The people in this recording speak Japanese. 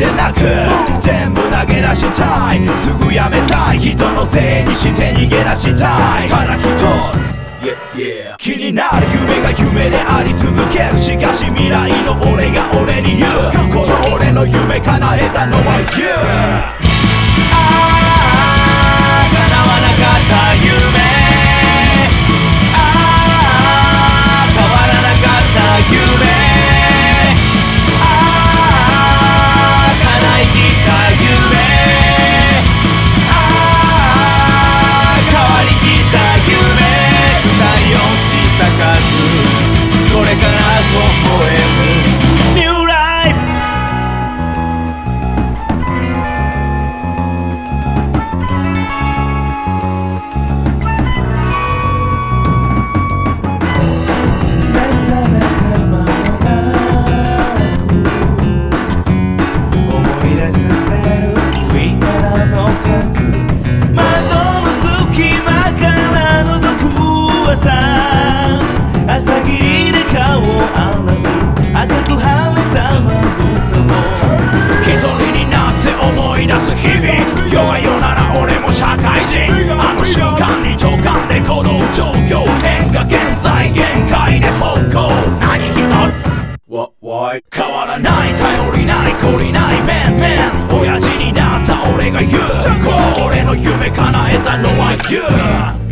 でなく全部投げ出したい、すぐやめたい、人のせいにして逃げ出したい。ただ一つ気になる夢が夢であり続ける。しかし未来の俺が俺に言う、この俺の夢叶えたのは You。 ああ叶わなかった夢、ああ変わらなかった夢、ああ叶いきった夢、ああ変わりきった夢、これから微笑む New Life。 目覚めて間もなく思い出させるスイカラの数、窓の隙間から覗く朝、朝霧で顔を洗う赤く腫れたまぶたも一人になって思い出す日々、弱いよなら俺も社会人、あの瞬間に直感で行動状況変化現在限界で方向、何一つ変わらない、頼りない懲りない面々、親父になった俺が言う、この俺の夢叶えたのは You。